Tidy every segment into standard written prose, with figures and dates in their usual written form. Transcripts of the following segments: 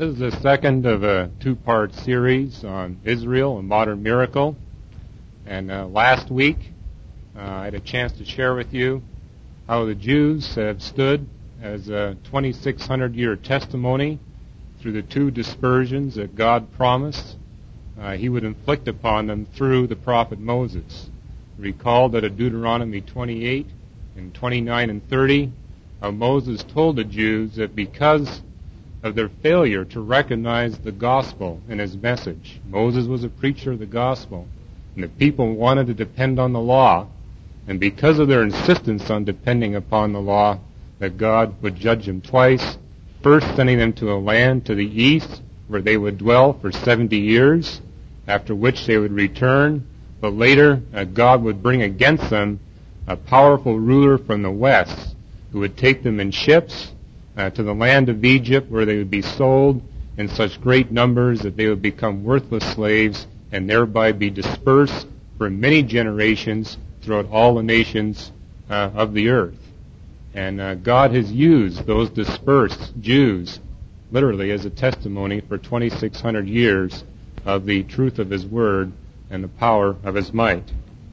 This is the second of a two-part series on Israel, a modern miracle. And last week, I had a chance to share with you how the Jews have stood as a 2,600-year testimony through the two dispersions that God promised He would inflict upon them through the prophet Moses. Recall that in Deuteronomy 28 and 29 and 30, Moses told the Jews that because of their failure to recognize the gospel in his message. Moses was a preacher of the gospel, and the people wanted to depend on the law, and because of their insistence on depending upon the law, that God would judge them twice, first sending them to a land to the east where they would dwell for 70 years, after which they would return, but later God would bring against them a powerful ruler from the west who would take them in ships to the land of Egypt, where they would be sold in such great numbers that they would become worthless slaves and thereby be dispersed for many generations throughout all the nations of the earth. And God has used those dispersed Jews literally as a testimony for 2,600 years of the truth of His Word and the power of His might.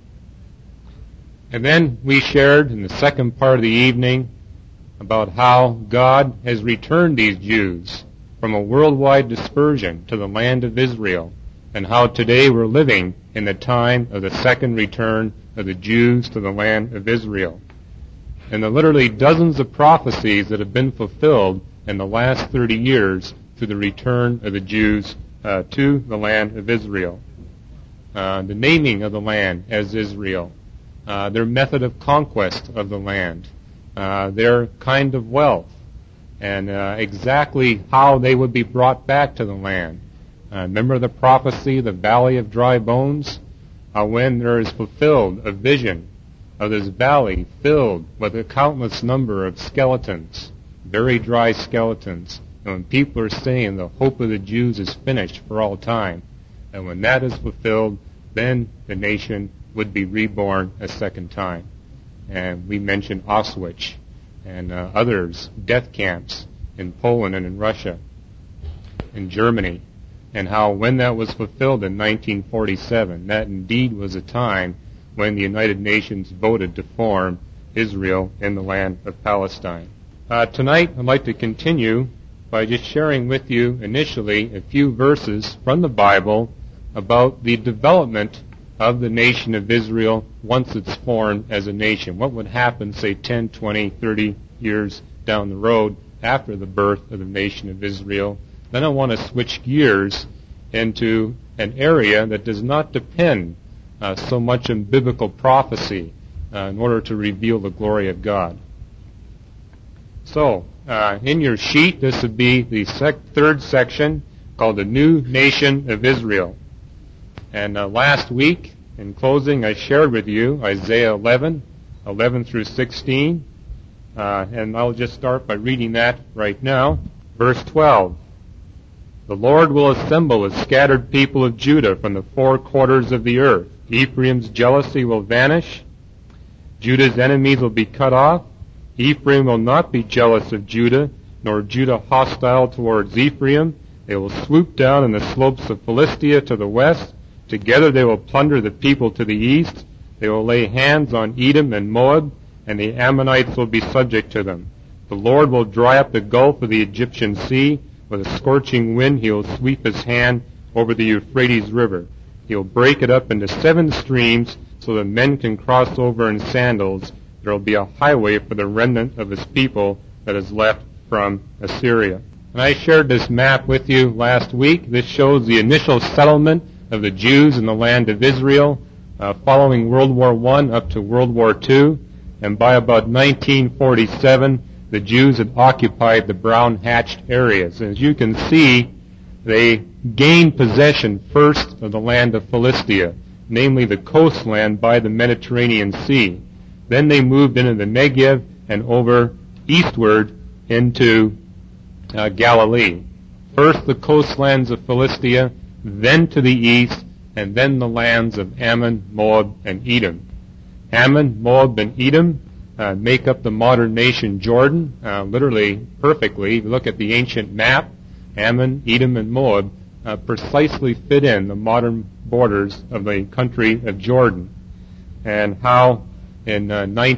And then we shared in the second part of the evening about how God has returned these Jews from a worldwide dispersion to the land of Israel, and how today we're living in the time of the second return of the Jews to the land of Israel. And the literally dozens of prophecies that have been fulfilled in the last 30 years through the return of the Jews to the land of Israel. The naming of the land as Israel, their method of conquest of the land, their kind of wealth, and exactly how they would be brought back to the land. Remember the prophecy, the valley of dry bones? When there is fulfilled a vision of this valley filled with a countless number of skeletons, very dry skeletons. And when people are saying the hope of the Jews is finished for all time, and when that is fulfilled, then the nation would be reborn a second time. And we mentioned Auschwitz and others, death camps in Poland and in Russia, in Germany, and how when that was fulfilled in 1947, that indeed was a time when the United Nations voted to form Israel in the land of Palestine. Tonight I'd like to continue by just sharing with you initially a few verses from the Bible about the development of the nation of Israel once it's formed as a nation. What would happen, say, 10, 20, 30 years down the road after the birth of the nation of Israel? Then I want to switch gears into an area that does not depend so much on biblical prophecy in order to reveal the glory of God. So, in your sheet, this would be the third section called the New Nation of Israel. And last week, in closing, I shared with you Isaiah 11 through 16. And I'll just start by reading that right now. Verse 12. The Lord will assemble a scattered people of Judah from the four quarters of the earth. Ephraim's jealousy will vanish. Judah's enemies will be cut off. Ephraim will not be jealous of Judah, nor Judah hostile towards Ephraim. They will swoop down in the slopes of Philistia to the west. Together they will plunder the people to the east. They will lay hands on Edom and Moab, and the Ammonites will be subject to them. The Lord will dry up the gulf of the Egyptian sea. With a scorching wind he will sweep his hand over the Euphrates River. He will break it up into 7 streams so that men can cross over in sandals. There will be a highway for the remnant of his people that is left from Assyria. And I shared this map with you last week. This shows the initial settlement of the Jews in the land of Israel following World War I up to World War II. And by about 1947, the Jews had occupied the brown-hatched areas. And as you can see, they gained possession first of the land of Philistia, namely the coastland by the Mediterranean Sea. Then they moved into the Negev and over eastward into Galilee. First the coastlands of Philistia, then to the east, and then the lands of Ammon, Moab, and Edom. Ammon, Moab, and Edom make up the modern nation Jordan, literally perfectly. If you look at the ancient map, Ammon, Edom, and Moab, precisely fit in the modern borders of the country of Jordan, and how in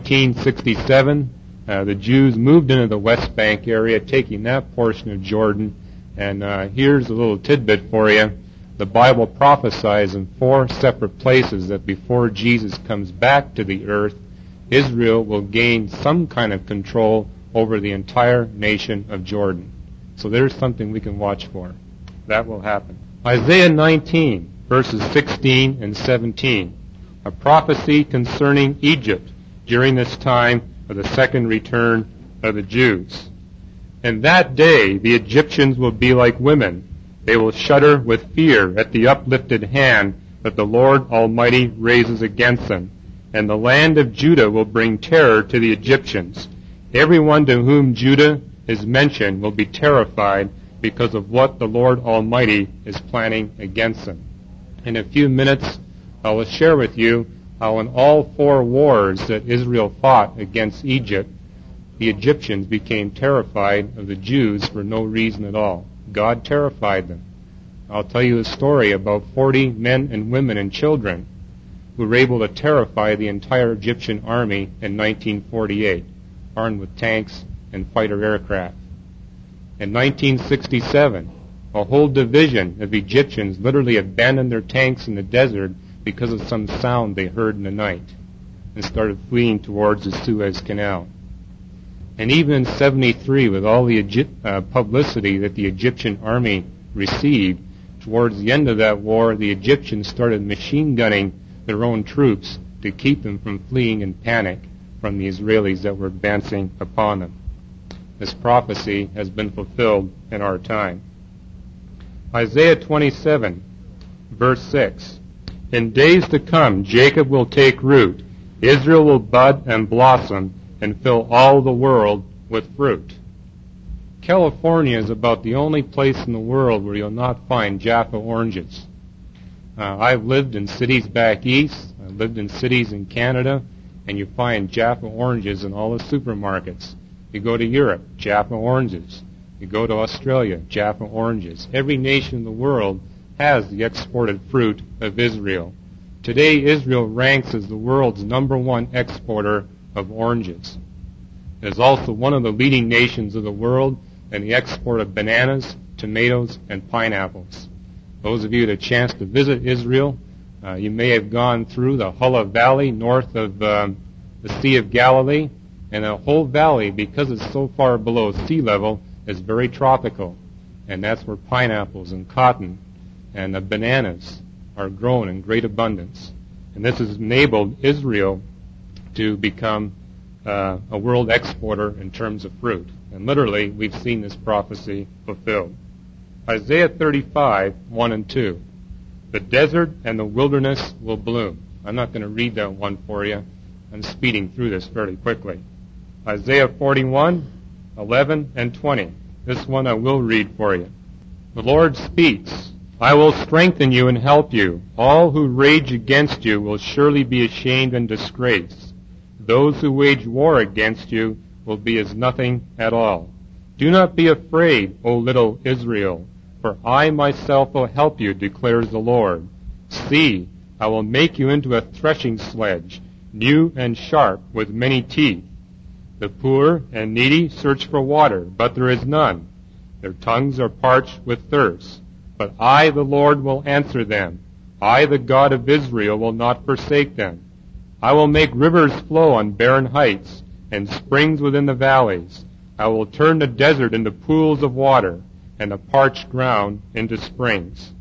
1967 the Jews moved into the West Bank area, taking that portion of Jordan. And here's a little tidbit for you. The Bible prophesies in 4 separate places that before Jesus comes back to the earth, Israel will gain some kind of control over the entire nation of Jordan. So there's something we can watch for. That will happen. Isaiah 19, verses 16 and 17, a prophecy concerning Egypt during this time of the second return of the Jews. In that day the Egyptians will be like women. They will shudder with fear at the uplifted hand that the Lord Almighty raises against them. And the land of Judah will bring terror to the Egyptians. Everyone to whom Judah is mentioned will be terrified because of what the Lord Almighty is planning against them. In a few minutes, I will share with you how in all 4 wars that Israel fought against Egypt, the Egyptians became terrified of the Jews for no reason at all. God terrified them. I'll tell you a story about 40 men and women and children who were able to terrify the entire Egyptian army in 1948, armed with tanks and fighter aircraft. In 1967, a whole division of Egyptians literally abandoned their tanks in the desert because of some sound they heard in the night and started fleeing towards the Suez Canal. And even in 73, with all the publicity that the Egyptian army received, towards the end of that war, the Egyptians started machine gunning their own troops to keep them from fleeing in panic from the Israelis that were advancing upon them. This prophecy has been fulfilled in our time. Isaiah 27, verse 6. In days to come, Jacob will take root, Israel will bud and blossom, and fill all the world with fruit. California is about the only place in the world where you'll not find Jaffa oranges. I've lived in cities back east, I've lived in cities in Canada, and you find Jaffa oranges in all the supermarkets. You go to Europe, Jaffa oranges. You go to Australia, Jaffa oranges. Every nation in the world has the exported fruit of Israel. Today, Israel ranks as the world's #1 exporter of oranges. It is also one of the leading nations of the world in the export of bananas, tomatoes, and pineapples. Those of you who had a chance to visit Israel, you may have gone through the Hula Valley north of the Sea of Galilee, and the whole valley, because it's so far below sea level, is very tropical. And that's where pineapples and cotton and bananas are grown in great abundance. And this has enabled Israel to become a world exporter in terms of fruit. And literally, we've seen this prophecy fulfilled. Isaiah 35, 1 and 2. The desert and the wilderness will bloom. I'm not going to read that one for you. I'm speeding through this fairly quickly. Isaiah 41, 11 and 20. This one I will read for you. The Lord speaks, I will strengthen you and help you. All who rage against you will surely be ashamed and disgraced. Those who wage war against you will be as nothing at all. Do not be afraid, O little Israel, for I myself will help you, declares the Lord. See, I will make you into a threshing sledge, new and sharp, with many teeth. The poor and needy search for water, but there is none. Their tongues are parched with thirst. But I, the Lord, will answer them. I, the God of Israel, will not forsake them. I will make rivers flow on barren heights and springs within the valleys. I will turn the desert into pools of water and the parched ground into springs.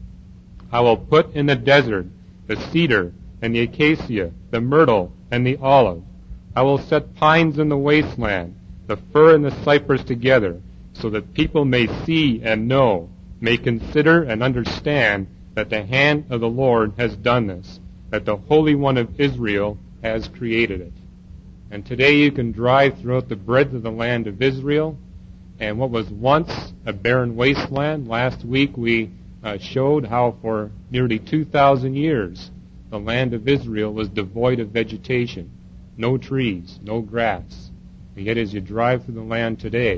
I will put in the desert the cedar and the acacia, the myrtle and the olive. I will set pines in the wasteland, the fir and the cypress together, so that people may see and know, may consider and understand that the hand of the Lord has done this, that the Holy One of Israel has created it. And today you can drive throughout the breadth of the land of Israel, and what was once a barren wasteland, last week we showed how for nearly 2,000 years the land of Israel was devoid of vegetation, no trees, no grass. And yet as you drive through the land today,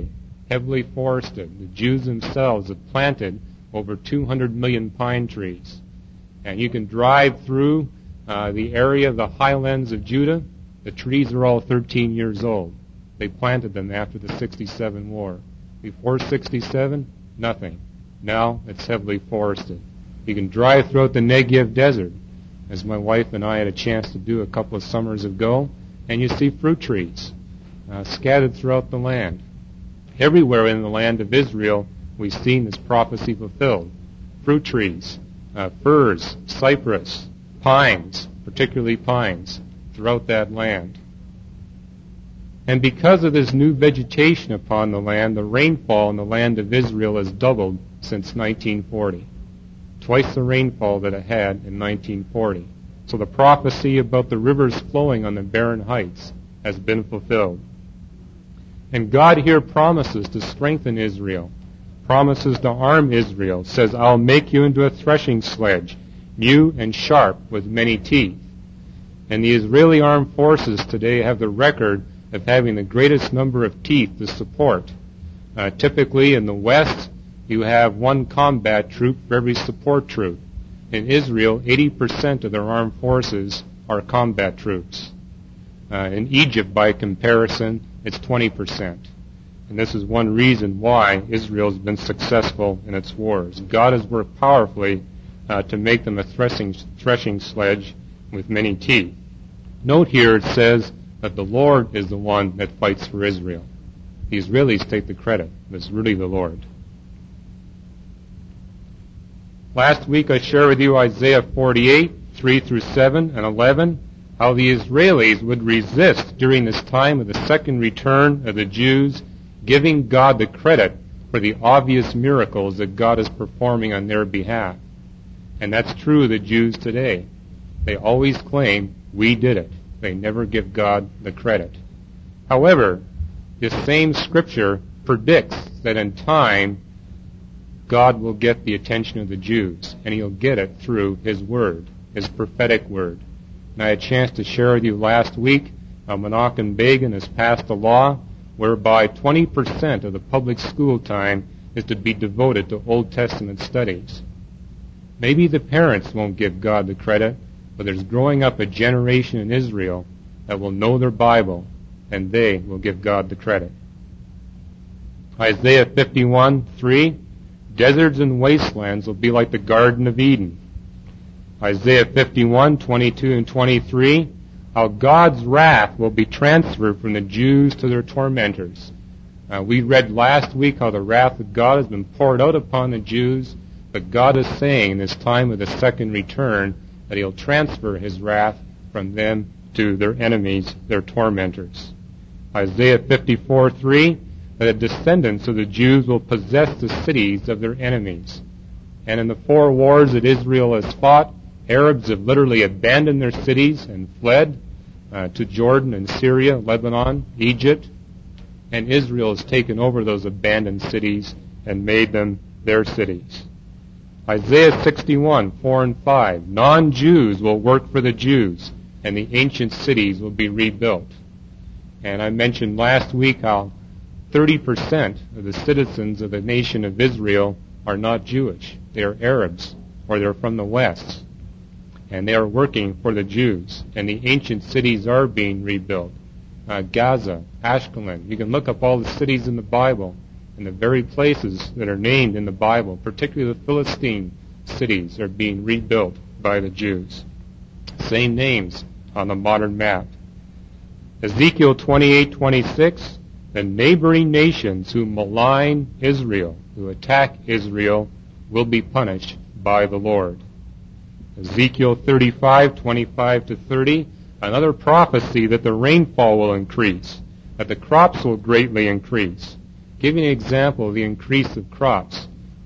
heavily forested. The Jews themselves have planted over 200 million pine trees. And you can drive through the area of the highlands of Judah. The trees are all 13 years old. They planted them after the 67 war. Before 67, nothing. Now it's heavily forested. You can drive throughout the Negev desert, as my wife and I had a chance to do a couple of summers ago, and you see fruit trees scattered throughout the land. Everywhere in the land of Israel, we've seen this prophecy fulfilled. Fruit trees, firs, cypress, pines, particularly pines, throughout that land. And because of this new vegetation upon the land, the rainfall in the land of Israel has doubled since 1940. Twice the rainfall that it had in 1940. So the prophecy about the rivers flowing on the barren heights has been fulfilled. And God here promises to strengthen Israel, promises to arm Israel, says, I'll make you into a threshing sledge, new and sharp with many teeth. And the Israeli armed forces today have the record of having the greatest number of teeth to support. Typically in the West, you have one combat troop for every support troop. In Israel, 80% of their armed forces are combat troops. In Egypt, by comparison, it's 20%. And this is one reason why Israel has been successful in its wars. God has worked powerfully to make them a threshing sledge with many teeth. Note here it says that the Lord is the one that fights for Israel. The Israelis take the credit, but it's really the Lord. Last week I shared with you Isaiah 48, 3 through 7 and 11, how the Israelis would resist during this time of the second return of the Jews, giving God the credit for the obvious miracles that God is performing on their behalf. And that's true of the Jews today. They always claim, we did it. They never give God the credit. However, this same scripture predicts that in time, God will get the attention of the Jews, and He'll get it through His Word, His prophetic Word. And I had a chance to share with you last week, Menachem Begin has passed a law whereby 20% of the public school time is to be devoted to Old Testament studies. Maybe the parents won't give God the credit, but there's growing up a generation in Israel that will know their Bible, and they will give God the credit. Isaiah 51:3, deserts and wastelands will be like the Garden of Eden. Isaiah 51:22 and 23, how God's wrath will be transferred from the Jews to their tormentors. We read last week how the wrath of God has been poured out upon the Jews, but God is saying in this time of the second return that He'll transfer His wrath from them to their enemies, their tormentors. Isaiah 54:3, that the descendants of the Jews will possess the cities of their enemies. And in the 4 wars that Israel has fought, Arabs have literally abandoned their cities and fled to Jordan and Syria, Lebanon, Egypt, and Israel has taken over those abandoned cities and made them their cities. Isaiah 61:4 and 5, non-Jews will work for the Jews, and the ancient cities will be rebuilt. And I mentioned last week how 30% of the citizens of the nation of Israel are not Jewish. They are Arabs, or they're from the West. And they are working for the Jews. And the ancient cities are being rebuilt. Gaza, Ashkelon. You can look up all the cities in the Bible, and the very places that are named in the Bible, particularly the Philistine cities, are being rebuilt by the Jews. Same names on the modern map. Ezekiel 28:26, the neighboring nations who malign Israel, who attack Israel, will be punished by the Lord. Ezekiel 35:25 to 30, another prophecy that the rainfall will increase, that the crops will greatly increase. Giving an example of the increase of crops,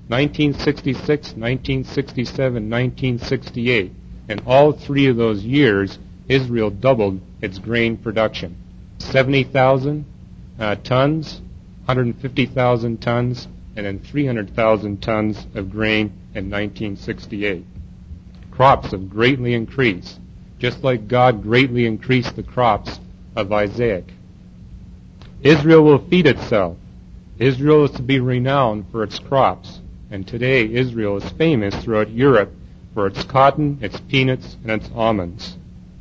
1966, 1967, 1968. In all 3 of those years, Israel doubled its grain production. 70,000 tons, 150,000 tons, and then 300,000 tons of grain in 1968. Crops have greatly increased, just like God greatly increased the crops of Isaac. Israel will feed itself. Israel is to be renowned for its crops, and today Israel is famous throughout Europe for its cotton, its peanuts, and its almonds.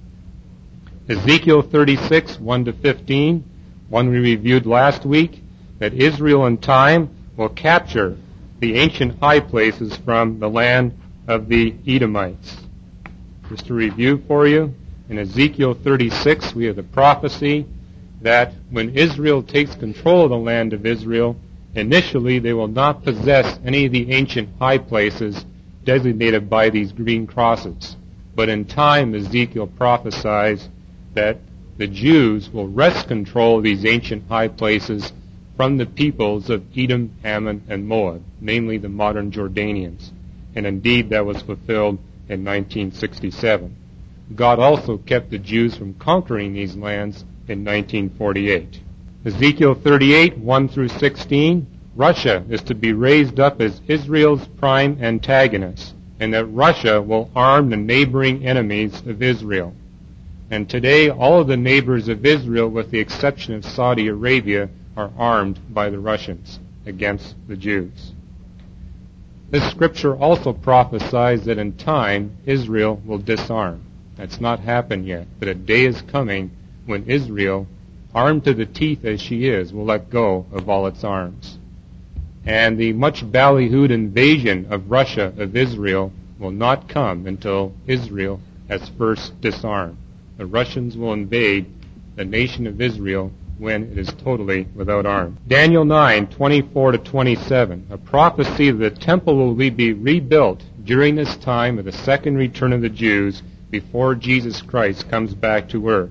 Ezekiel 36, 1-15, one we reviewed last week, that Israel in time will capture the ancient high places from the land of the Edomites. Just to review for you, in Ezekiel 36 we have the prophecy that when Israel takes control of the land of Israel, initially they will not possess any of the ancient high places designated by these green crosses. But in time, Ezekiel prophesies that the Jews will wrest control of these ancient high places from the peoples of Edom, Ammon, and Moab, namely the modern Jordanians. And indeed, that was fulfilled in 1967. God also kept the Jews from conquering these lands in 1948. Ezekiel 38, 1-16, Russia is to be raised up as Israel's prime antagonist, and that Russia will arm the neighboring enemies of Israel. And today, all of the neighbors of Israel, with the exception of Saudi Arabia, are armed by the Russians against the Jews. This scripture also prophesies that in time, Israel will disarm. That's not happened yet, but a day is coming when Israel, armed to the teeth as she is, will let go of all its arms. And the much ballyhooed invasion of Russia of Israel will not come until Israel has first disarmed. The Russians will invade the nation of Israel when it is totally without arms. Daniel 9, 24-27, a prophecy that the temple will be rebuilt during this time of the second return of the Jews before Jesus Christ comes back to earth.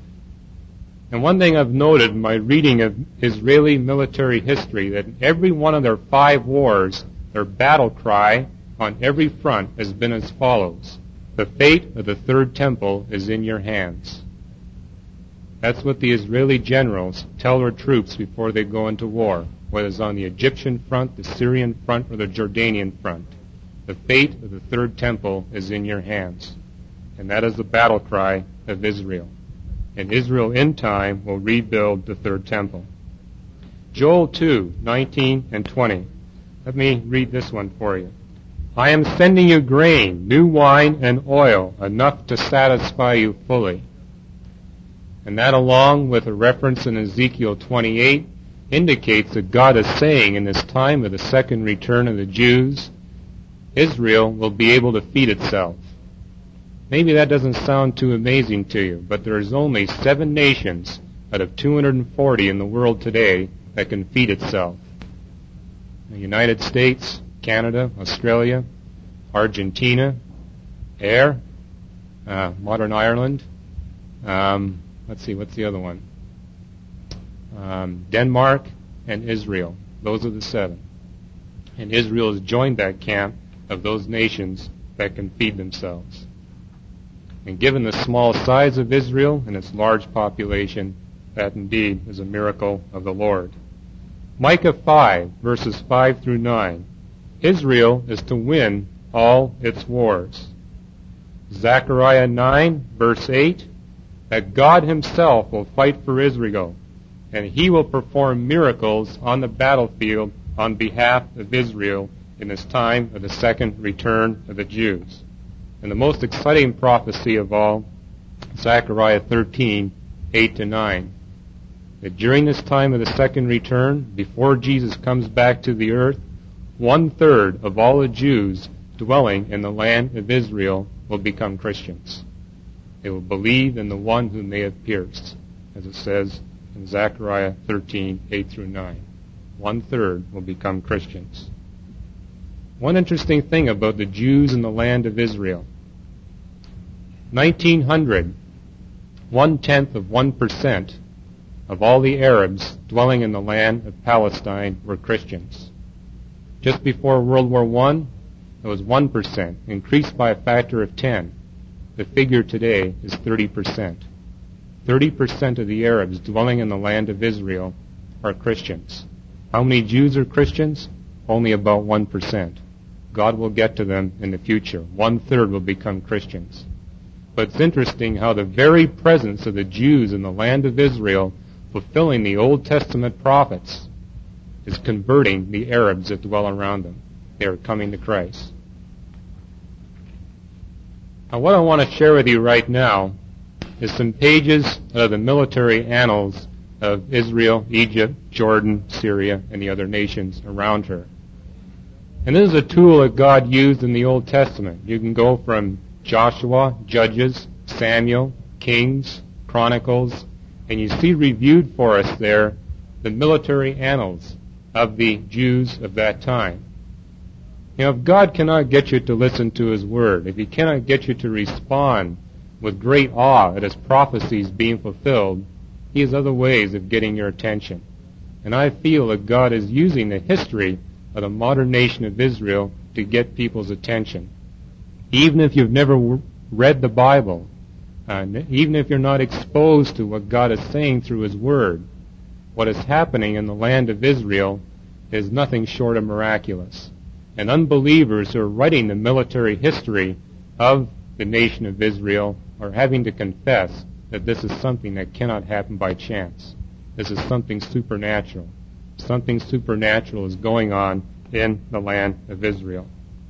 And one thing I've noted in my reading of Israeli military history, that in every one of their 5 wars, their battle cry on every front has been as follows: the fate of the third temple is in your hands. That's what the Israeli generals tell their troops before they go into war, whether it's on the Egyptian front, the Syrian front, or the Jordanian front. The fate of the third temple is in your hands. And that is the battle cry of Israel. And Israel in time will rebuild the third temple. Joel 2, 19 and 20. Let me read this one for you. I am sending you grain, new wine, and oil, enough to satisfy you fully. And that, along with a reference in Ezekiel 28, indicates that God is saying in this time of the second return of the Jews, Israel will be able to feed itself. Maybe that doesn't sound too amazing to you, but there's only 7 nations out of 240 in the world today that can feed itself. The United States, Canada, Australia, Argentina, modern Ireland, let's see, what's the other one? Denmark and Israel. Those are the 7. And Israel has joined that camp of those nations that can feed themselves. And given the small size of Israel and its large population, that indeed is a miracle of the Lord. Micah 5, verses 5-9. Israel is to win all its wars. Zechariah 9, verse 8, that God himself will fight for Israel, and he will perform miracles on the battlefield on behalf of Israel in this time of the second return of the Jews. And the most exciting prophecy of all, Zechariah 13, 8-9, that during this time of the second return, before Jesus comes back to the earth, 1/3 of all the Jews dwelling in the land of Israel will become Christians. They will believe in the one whom they have pierced, as it says in Zechariah 13, 8-9. 1/3 will become Christians. One interesting thing about the Jews in the land of Israel. 1900, 0.1% of all the Arabs dwelling in the land of Palestine were Christians. Just before World War I, it was 1%, increased by a factor of 10. The figure today is 30%. 30% of the Arabs dwelling in the land of Israel are Christians. How many Jews are Christians? Only about 1%. God will get to them in the future. 1/3 will become Christians. But it's interesting how the very presence of the Jews in the land of Israel, fulfilling the Old Testament prophets, is converting the Arabs that dwell around them. They are coming to Christ. Now, what I want to share with you right now is some pages of the military annals of Israel, Egypt, Jordan, Syria, and the other nations around her. And this is a tool that God used in the Old Testament. You can go from Joshua, Judges, Samuel, Kings, Chronicles, and you see reviewed for us there the military annals of the Jews of that time. You know, if God cannot get you to listen to His Word, if He cannot get you to respond with great awe at His prophecies being fulfilled, He has other ways of getting your attention. And I feel that God is using the history of the modern nation of Israel to get people's attention. Even if you've never read the Bible, even if you're not exposed to what God is saying through His Word, what is happening in the land of Israel is nothing short of miraculous. And unbelievers who are writing the military history of the nation of Israel are having to confess that this is something that cannot happen by chance. This is something supernatural. Something supernatural is going on in the land of Israel.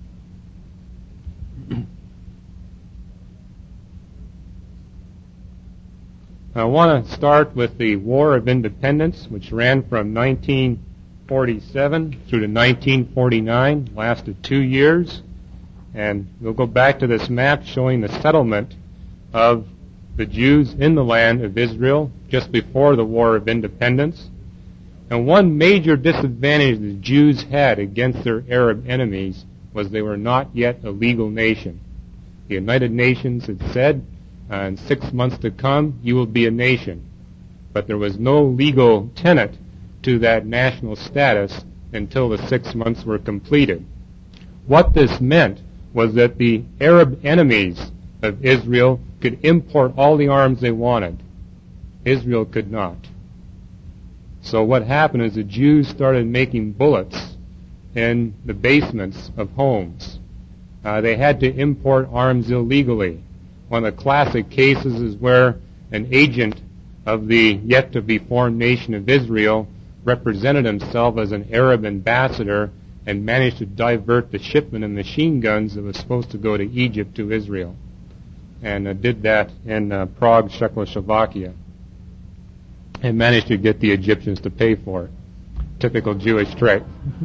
I want to start with the War of Independence, which ran from 1947 through to 1949, lasted 2 years. And we'll go back to this map showing the settlement of the Jews in the land of Israel just before the War of Independence. And one major disadvantage the Jews had against their Arab enemies was they were not yet a legal nation. The United Nations had said, in 6 months to come, you will be a nation. But there was no legal tenet to that national status until the 6 months were completed. What this meant was that the Arab enemies of Israel could import all the arms they wanted. Israel could not. So what happened is the Jews started making bullets in the basements of homes. They had to import arms illegally. One of the classic cases is where an agent of the yet-to-be-formed nation of Israel represented himself as an Arab ambassador and managed to divert the shipment of machine guns that was supposed to go to Egypt to Israel, and did that in Prague, Czechoslovakia, and managed to get the Egyptians to pay for it. Typical Jewish trick.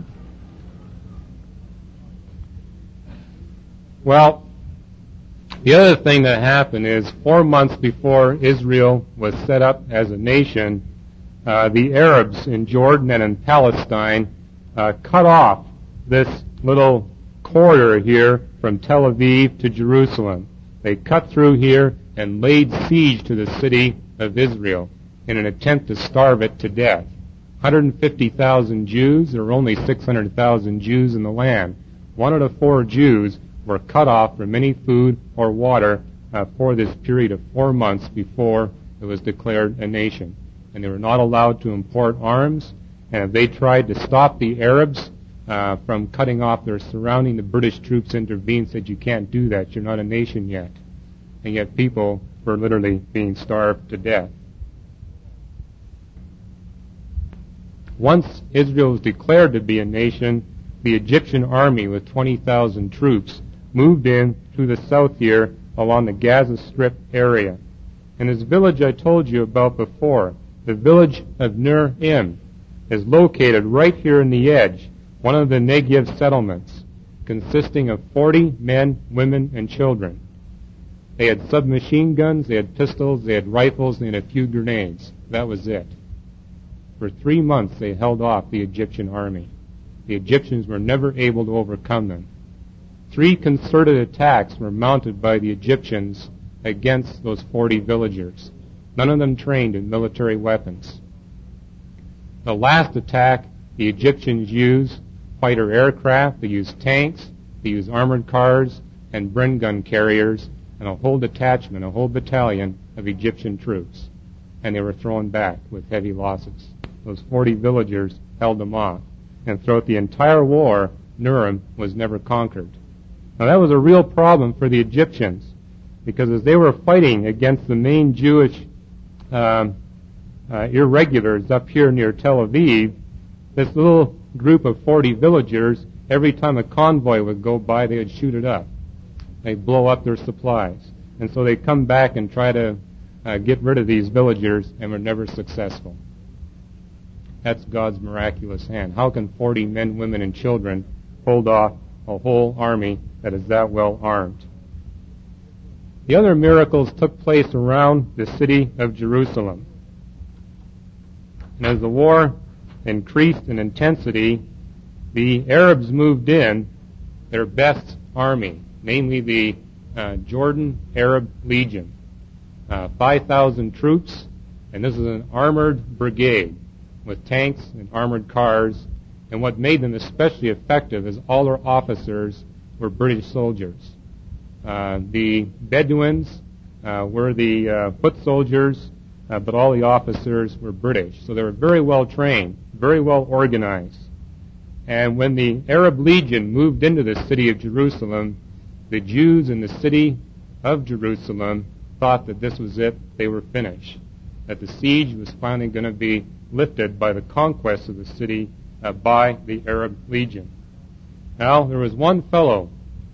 Well, the other thing that happened is 4 months before Israel was set up as a nation, the Arabs in Jordan and in Palestine cut off this little corridor here from Tel Aviv to Jerusalem. They cut through here and laid siege to the city of Israel in an attempt to starve it to death. 150,000 Jews, there were only 600,000 Jews in the land. 1 out of 4 Jews were cut off from any food or water for this period of 4 months before it was declared a nation. And they were not allowed to import arms, and if they tried to stop the Arabs from cutting off their surrounding, the British troops intervened and said, you can't do that, you're not a nation yet. And yet people were literally being starved to death. Once Israel was declared to be a nation, the Egyptian army with 20,000 troops moved in through the south here along the Gaza Strip area. And this village I told you about before, the village of Nur-Im, is located right here in the edge, one of the Negev settlements, consisting of 40 men, women, and children. They had submachine guns, they had pistols, they had rifles, and they had a few grenades. That was it. For 3 months they held off the Egyptian army. The Egyptians were never able to overcome them. 3 concerted attacks were mounted by the Egyptians against those 40 villagers. None of them trained in military weapons. The last attack, the Egyptians used fighter aircraft, they used tanks, they used armored cars and Bren gun carriers, and a whole detachment, a whole battalion of Egyptian troops. And they were thrown back with heavy losses. Those 40 villagers held them off. And throughout the entire war, Nur-Im was never conquered. Now that was a real problem for the Egyptians, because as they were fighting against the main Jewish irregulars up here near Tel Aviv, this little group of 40 villagers, every time a convoy would go by, they would shoot it up. They'd blow up their supplies. And so they'd come back and try to get rid of these villagers, and were never successful. That's God's miraculous hand. How can 40 men, women, and children hold off a whole army that is that well armed? The other miracles took place around the city of Jerusalem. And as the war increased in intensity, the Arabs moved in their best army, namely the Jordan Arab Legion. 5,000 troops, and this is an armored brigade with tanks and armored cars. And what made them especially effective is all their officers were British soldiers. The Bedouins were the foot soldiers, but all the officers were British. So they were very well trained, very well organized. And when the Arab Legion moved into the city of Jerusalem, the Jews in the city of Jerusalem thought that this was it, they were finished, that the siege was finally going to be lifted by the conquest of the city by the Arab Legion. Now, there was one fellow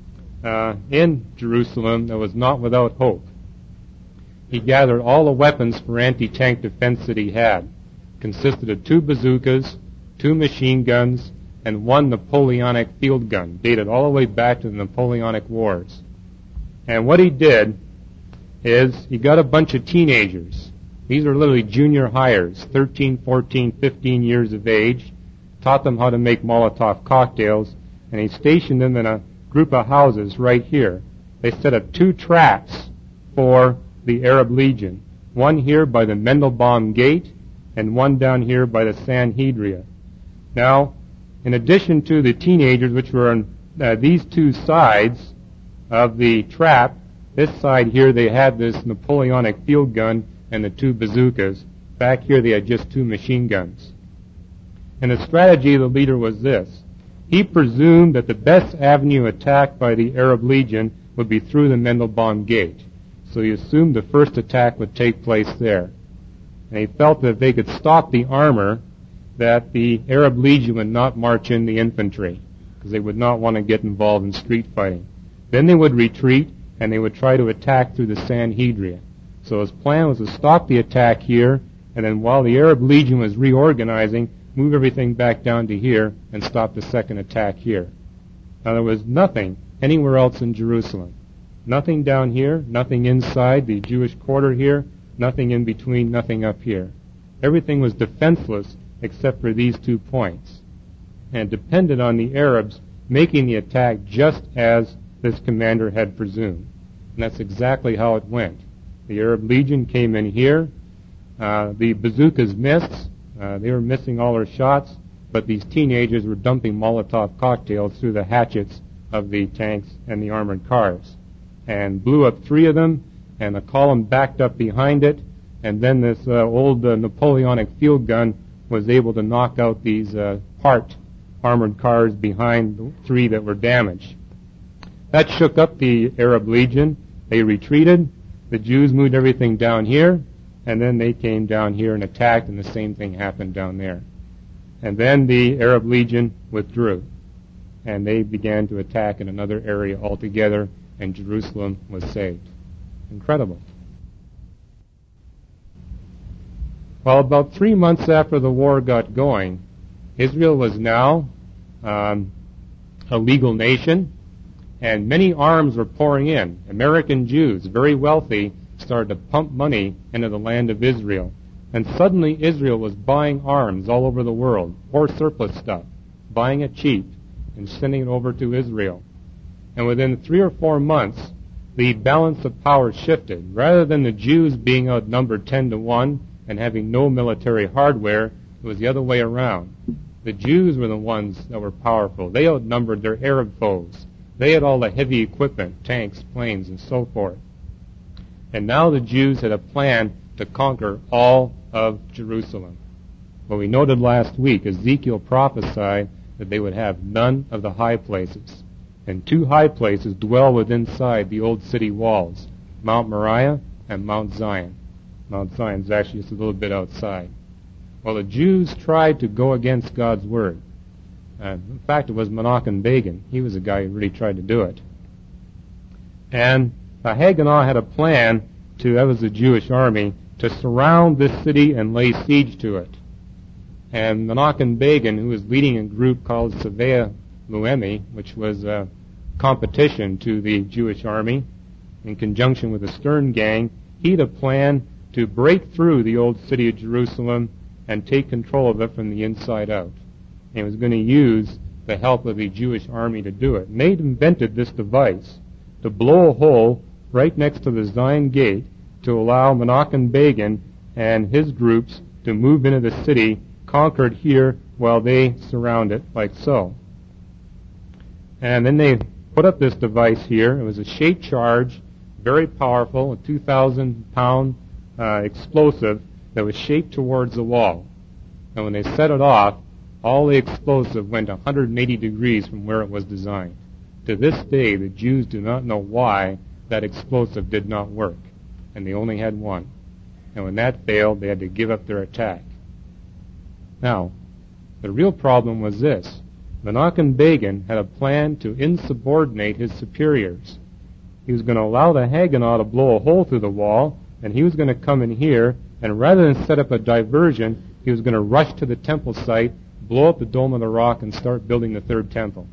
in Jerusalem that was not without hope. He gathered all the weapons for anti-tank defense that he had. Consisted of 2 bazookas, 2 machine guns, and 1 Napoleonic field gun, dated all the way back to the Napoleonic Wars. And what he did is he got a bunch of teenagers. These are literally junior hires, 13, 14, 15 years of age, taught them how to make Molotov cocktails, and he stationed them in a group of houses right here. They set up 2 traps for the Arab Legion, one here by the Mendelbaum Gate and one down here by the Sanhedria. Now, in addition to the teenagers, which were on these 2 sides of the trap, this side here they had this Napoleonic field gun and the 2 bazookas. Back here they had just 2 machine guns. And the strategy of the leader was this. He presumed that the best avenue attack by the Arab Legion would be through the Mendelbaum Gate. So he assumed the first attack would take place there. And he felt that if they could stop the armor, that the Arab Legion would not march in the infantry, because they would not want to get involved in street fighting. Then they would retreat, and they would try to attack through the Sanhedria. So his plan was to stop the attack here, and then while the Arab Legion was reorganizing, move everything back down to here and stop the second attack here. Now there was nothing anywhere else in Jerusalem. Nothing down here, nothing inside the Jewish quarter here, nothing in between, nothing up here. Everything was defenseless except for these 2 points, and depended on the Arabs making the attack just as this commander had presumed. And that's exactly how it went. The Arab Legion came in here. The bazookas missed. They were missing all their shots, but these teenagers were dumping Molotov cocktails through the hatchets of the tanks and the armored cars, and blew up 3 of them, and a column backed up behind it, and then this old Napoleonic field gun was able to knock out these part armored cars behind the 3 that were damaged. That shook up the Arab Legion. They retreated. The Jews moved everything down here, and then they came down here and attacked, and the same thing happened down there. And then the Arab Legion withdrew, and they began to attack in another area altogether, and Jerusalem was saved. Incredible. Well, about 3 months after the war got going, Israel was now a legal nation, and many arms were pouring in. American Jews, very wealthy, started to pump money into the land of Israel. And suddenly Israel was buying arms all over the world, or surplus stuff, buying it cheap and sending it over to Israel. And within 3 or 4 months, the balance of power shifted. Rather than the Jews being outnumbered 10-1 and having no military hardware, it was the other way around. The Jews were the ones that were powerful. They outnumbered their Arab foes. They had all the heavy equipment, tanks, planes, and so forth. And now the Jews had a plan to conquer all of Jerusalem. Well, we noted last week, Ezekiel prophesied that they would have none of the high places. And 2 high places dwell within inside the old city walls, Mount Moriah and Mount Zion. Mount Zion is actually just a little bit outside. Well, the Jews tried to go against God's word. In fact, it was Menachem Begin. He was the guy who really tried to do it. And Haganah had a plan that was the Jewish army, to surround this city and lay siege to it. And Menachem Begin, who was leading a group called Savea Luemi, which was a competition to the Jewish army, in conjunction with the Stern Gang, he had a plan to break through the old city of Jerusalem and take control of it from the inside out. And he was going to use the help of the Jewish army to do it. And they'd invented this device to blow a hole right next to the Zion gate to allow Menachem Begin and his groups to move into the city, conquered here while they surround it like so. And then they put up this device here. It was a shaped charge, very powerful, a 2,000-pound explosive that was shaped towards the wall. And when they set it off, all the explosive went 180 degrees from where it was designed. To this day, the Jews do not know why that explosive did not work, and they only had one. And when that failed, they had to give up their attack. Now, the real problem was this. Menachem Begin had a plan to insubordinate his superiors. He was going to allow the Haganah to blow a hole through the wall, and he was going to come in here, and rather than set up a diversion, he was going to rush to the temple site, blow up the Dome of the Rock, and start building the third temple,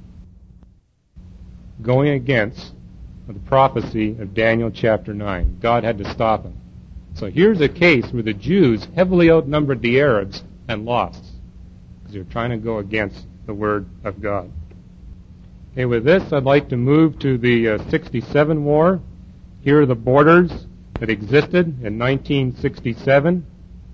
going against the prophecy of Daniel chapter 9. God had to stop him. So here's a case where the Jews heavily outnumbered the Arabs and lost, because they're trying to go against the Word of God. Okay, with this, I'd like to move to the 67 war. Here are the borders that existed in 1967.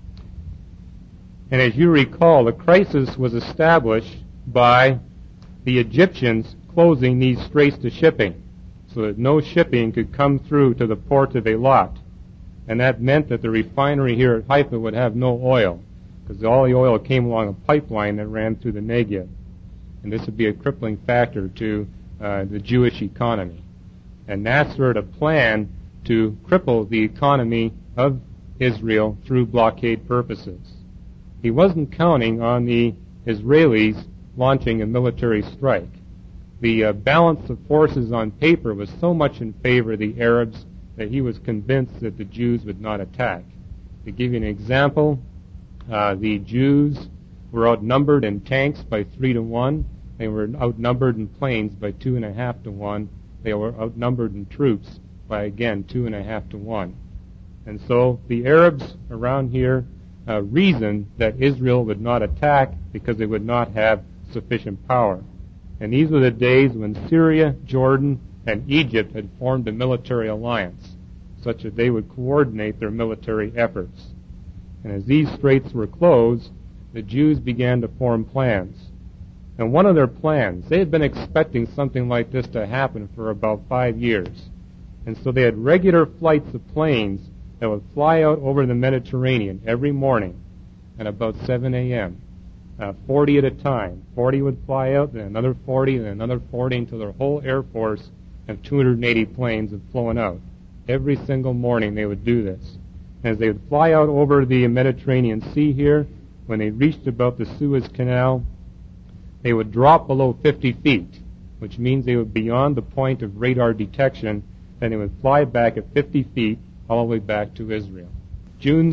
And as you recall, the crisis was established by the Egyptians closing these straits to shipping, so that no shipping could come through to the port of Eilat. And that meant that the refinery here at Haifa would have no oil, because all the oil came along a pipeline that ran through the Negev. And this would be a crippling factor to the Jewish economy. And Nasser had a plan to cripple the economy of Israel through blockade purposes. He wasn't counting on the Israelis launching a military strike. The balance of forces on paper was so much in favor of the Arabs that he was convinced that the Jews would not attack. To give you an example, the Jews were outnumbered in tanks by 3 to 1. They were outnumbered in planes by 2.5 to 1. They were outnumbered in troops by, again, 2.5 to 1. And so the Arabs around here reasoned that Israel would not attack because they would not have sufficient power. And these were the days when Syria, Jordan, and Egypt had formed a military alliance, such that they would coordinate their military efforts. And as these straits were closed, the Jews began to form plans. And one of their plans, they had been expecting something like this to happen for about 5 years. And so they had regular flights of planes that would fly out over the Mediterranean every morning at about 7 a.m., 40 at a time. 40 would fly out, then another 40, then another 40, until their whole Air Force of 280 planes had flown out. Every single morning they would do this. As they would fly out over the Mediterranean Sea here, when they reached about the Suez Canal, they would drop below 50 feet, which means they would be beyond the point of radar detection, then they would fly back at 50 feet all the way back to Israel. June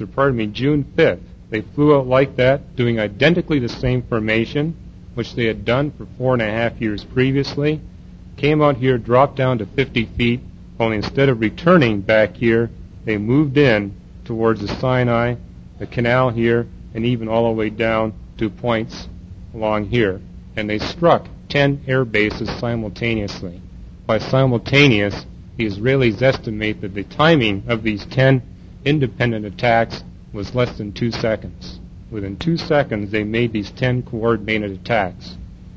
5th, they flew out like that, doing identically the same formation, which they had done for 4.5 years previously, came out here, dropped down to 50 feet, only instead of returning back here, they moved in towards the Sinai, the canal here, and even all the way down to points along here. And they struck 10 air bases simultaneously. By simultaneous, the Israelis estimate that the timing of these 10 independent attacks was less than 2 seconds. Within 2 seconds, they made these 10 coordinated attacks.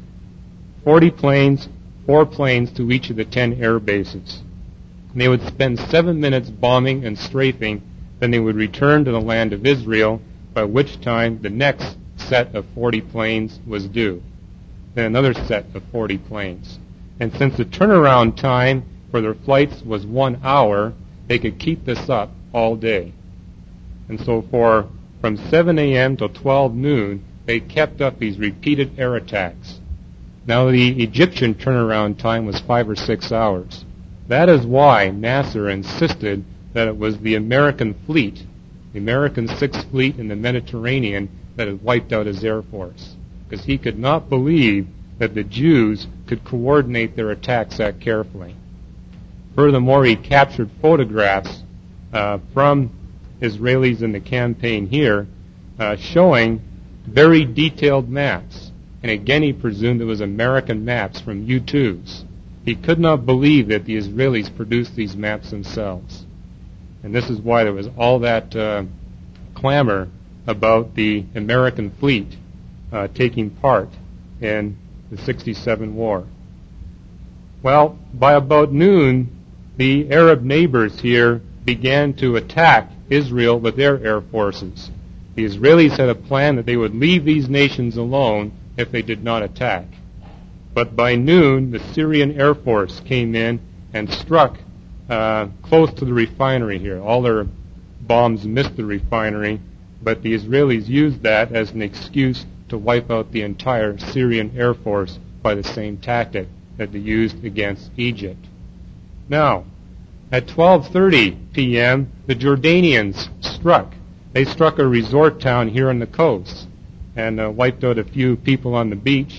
40 planes, 4 planes to each of the 10 air bases. And they would spend 7 minutes bombing and strafing, then they would return to the land of Israel, by which time the next set of 40 planes was due. Then another set of 40 planes. And since the turnaround time for their flights was 1 hour, they could keep this up all day. And so for from 7 a.m. till 12 noon, they kept up these repeated air attacks. Now, the Egyptian turnaround time was 5 or 6 hours. That is why Nasser insisted that it was the American fleet, the American Sixth Fleet in the Mediterranean, that had wiped out his air force, because he could not believe that the Jews could coordinate their attacks that carefully. Furthermore, he captured photographs from Israelis in the campaign here showing very detailed maps. And again, he presumed it was American maps from U-2s. He could not believe that the Israelis produced these maps themselves. And this is why there was all that clamor about the American fleet taking part in the 67 war. Well, by about noon, the Arab neighbors here began to attack Israel with their air forces. The Israelis had a plan that they would leave these nations alone if they did not attack. But by noon, the Syrian Air Force came in and struck close to the refinery here. All their bombs missed the refinery, but the Israelis used that as an excuse to wipe out the entire Syrian Air Force by the same tactic that they used against Egypt. Now, at 12:30 p.m., the Jordanians struck. They struck a resort town here on the coast and wiped out a few people on the beach.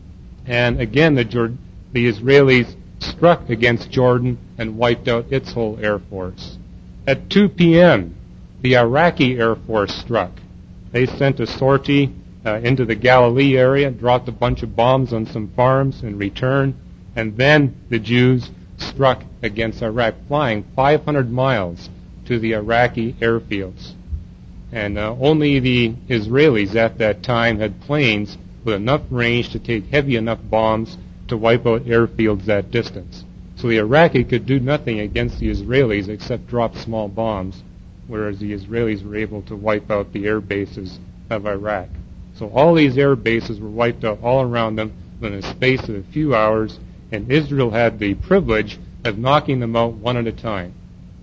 And again, the Israelis struck against Jordan and wiped out its whole air force. At 2 p.m., the Iraqi Air Force struck. They sent a sortie into the Galilee area, dropped a bunch of bombs on some farms in return, and then the Jews struck against Iraq, flying 500 miles to the Iraqi airfields. And only the Israelis at that time had planes with enough range to take heavy enough bombs to wipe out airfields that distance. So the Iraqi could do nothing against the Israelis except drop small bombs, whereas the Israelis were able to wipe out the air bases of Iraq. So all these air bases were wiped out all around them in a space of a few hours, and Israel had the privilege of knocking them out one at a time.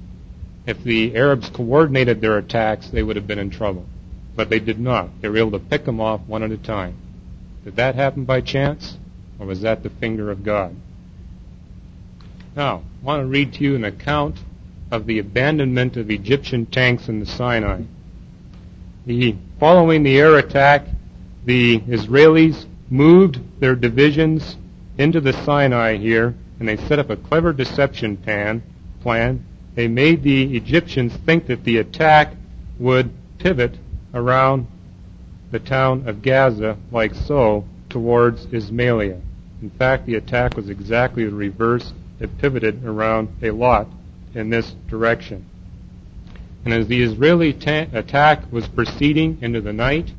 If the Arabs coordinated their attacks, they would have been in trouble. But they did not. They were able to pick them off one at a time. Did that happen by chance, or was that the finger of God? Now, I want to read to you an account of the abandonment of Egyptian tanks in the Sinai. Following the air attack, the Israelis moved their divisions into the Sinai here, and they set up a clever deception plan. They made the Egyptians think that the attack would pivot around the town of Gaza, like so, towards Ismailia. In fact, the attack was exactly the reverse. It pivoted around Eilat in this direction. And as the Israeli attack was proceeding into the night,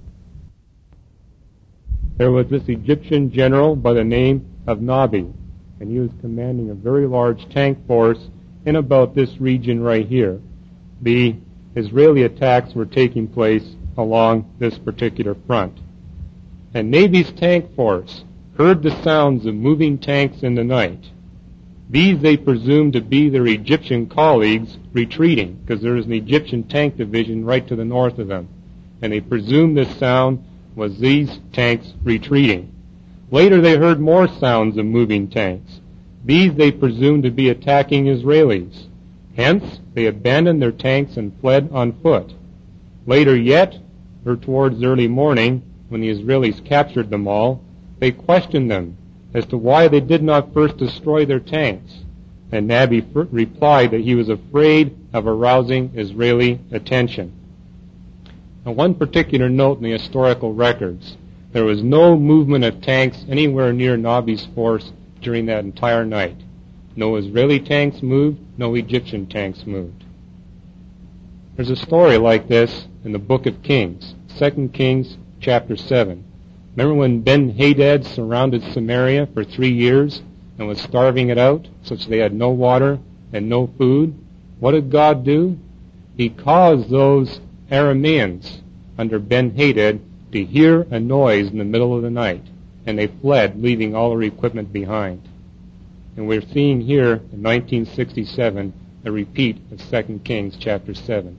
there was this Egyptian general by the name of Nabi, and he was commanding a very large tank force in about this region right here. The Israeli attacks were taking place along this particular front. And Nabi's tank force heard the sounds of moving tanks in the night. These they presumed to be their Egyptian colleagues retreating, because there is an Egyptian tank division right to the north of them. And they presumed this sound was these tanks retreating. Later they heard more sounds of moving tanks. These they presumed to be attacking Israelis. Hence, they abandoned their tanks and fled on foot. Later yet, or towards early morning, when the Israelis captured them all, they questioned them as to why they did not first destroy their tanks. And Nabi replied that he was afraid of arousing Israeli attention. Now, one particular note in the historical records, there was no movement of tanks anywhere near Nabi's force during that entire night. No Israeli tanks moved, no Egyptian tanks moved. There's a story like this in the book of Kings, 2 Kings chapter 7. Remember when Ben-Hadad surrounded Samaria for 3 years and was starving it out, such that they had no water and no food? What did God do? He caused those Arameans under Ben-Hadad to hear a noise in the middle of the night, and they fled, leaving all their equipment behind. And we're seeing here in 1967 a repeat of 2 Kings chapter 7.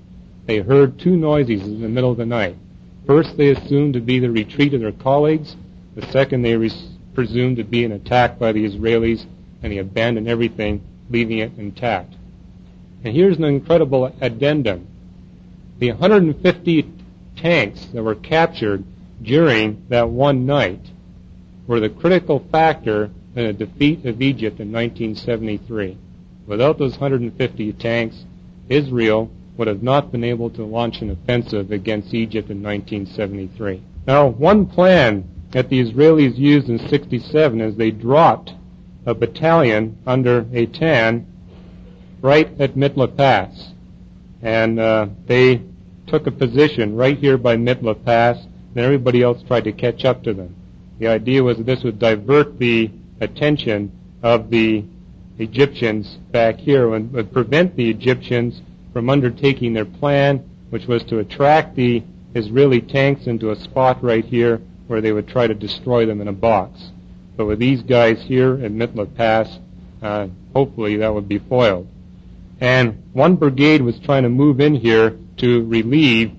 they heard two noises in the middle of the night. First, they assumed to be the retreat of their colleagues. The second, they presumed to be an attack by the Israelis, and they abandoned everything, leaving it intact. And here's an incredible addendum. The 150 tanks that were captured during that one night were the critical factor in the defeat of Egypt in 1973. Without those 150 tanks, Israel would have not been able to launch an offensive against Egypt in 1973. Now, one plan that the Israelis used in 67 is they dropped a battalion under Eitan right at Mitla Pass. And they took a position right here by Mitla Pass, and everybody else tried to catch up to them. The idea was that this would divert the attention of the Egyptians back here and would prevent the Egyptians from undertaking their plan, which was to attract the Israeli tanks into a spot right here where they would try to destroy them in a box. But with these guys here at Mitla Pass, hopefully that would be foiled. And one brigade was trying to move in here to relieve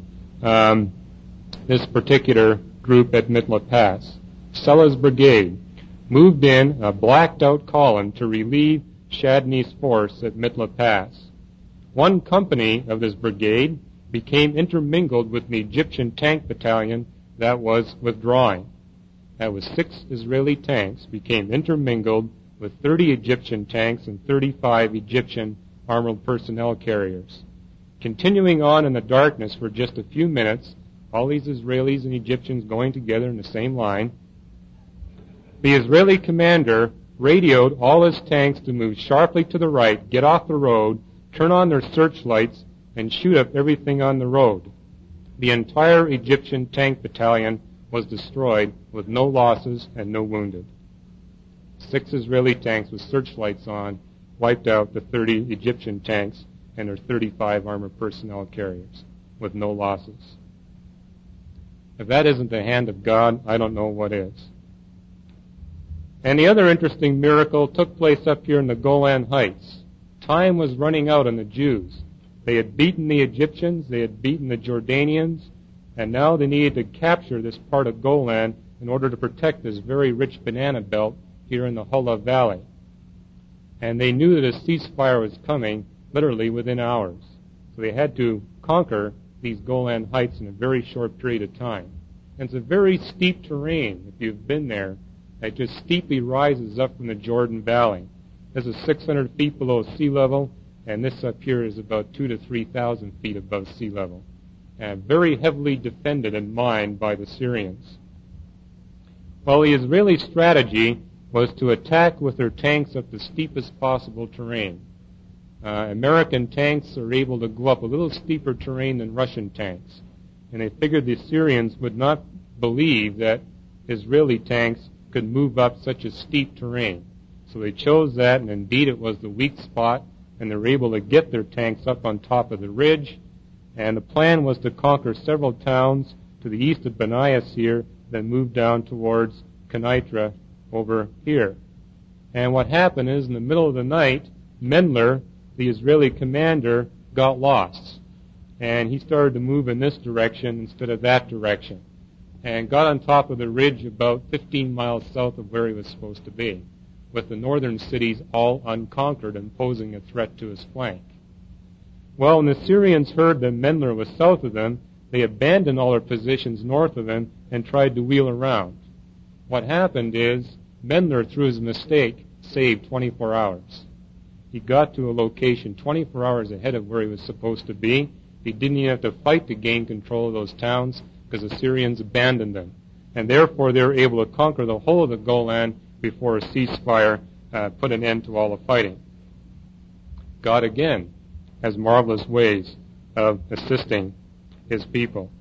this particular group at Mitla Pass. Sulla's brigade moved in a blacked-out column to relieve Chladni's force at Mitla Pass. One company of this brigade became intermingled with the Egyptian tank battalion that was withdrawing. That was 6 Israeli tanks became intermingled with 30 Egyptian tanks and 35 Egyptian armored personnel carriers. Continuing on in the darkness for just a few minutes, all these Israelis and Egyptians going together in the same line, the Israeli commander radioed all his tanks to move sharply to the right, get off the road, turn on their searchlights, and shoot up everything on the road. The entire Egyptian tank battalion was destroyed with no losses and no wounded. 6 Israeli tanks with searchlights on wiped out the 30 Egyptian tanks and their 35 armored personnel carriers with no losses. If that isn't the hand of God, I don't know what is. And the other interesting miracle took place up here in the Golan Heights. Time was running out on the Jews. They had beaten the Egyptians, they had beaten the Jordanians, and now they needed to capture this part of Golan in order to protect this very rich banana belt here in the Hula Valley. And they knew that a ceasefire was coming literally within hours. So they had to conquer these Golan Heights in a very short period of time. And it's a very steep terrain, if you've been there. It just steeply rises up from the Jordan Valley. This is 600 feet below sea level, and this up here is about 2,000 to 3,000 feet above sea level. And very heavily defended and mined by the Syrians. Well, the Israeli strategy was to attack with their tanks up the steepest possible terrain. American tanks are able to go up a little steeper terrain than Russian tanks. And they figured the Syrians would not believe that Israeli tanks could move up such a steep terrain. So they chose that, and indeed it was the weak spot, and they were able to get their tanks up on top of the ridge. And the plan was to conquer several towns to the east of Banias here, then move down towards Kenitra over here. And what happened is, in the middle of the night, Mendler, the Israeli commander, got lost. And he started to move in this direction instead of that direction, and got on top of the ridge about 15 miles south of where he was supposed to be, with the northern cities all unconquered and posing a threat to his flank. Well, when the Syrians heard that Mendler was south of them, they abandoned all their positions north of him and tried to wheel around. What happened is, Mendler, through his mistake, saved 24 hours. He got to a location 24 hours ahead of where he was supposed to be. He didn't even have to fight to gain control of those towns because the Syrians abandoned them. And therefore they were able to conquer the whole of the Golan before a ceasefire put an end to all the fighting. God again has marvelous ways of assisting his people.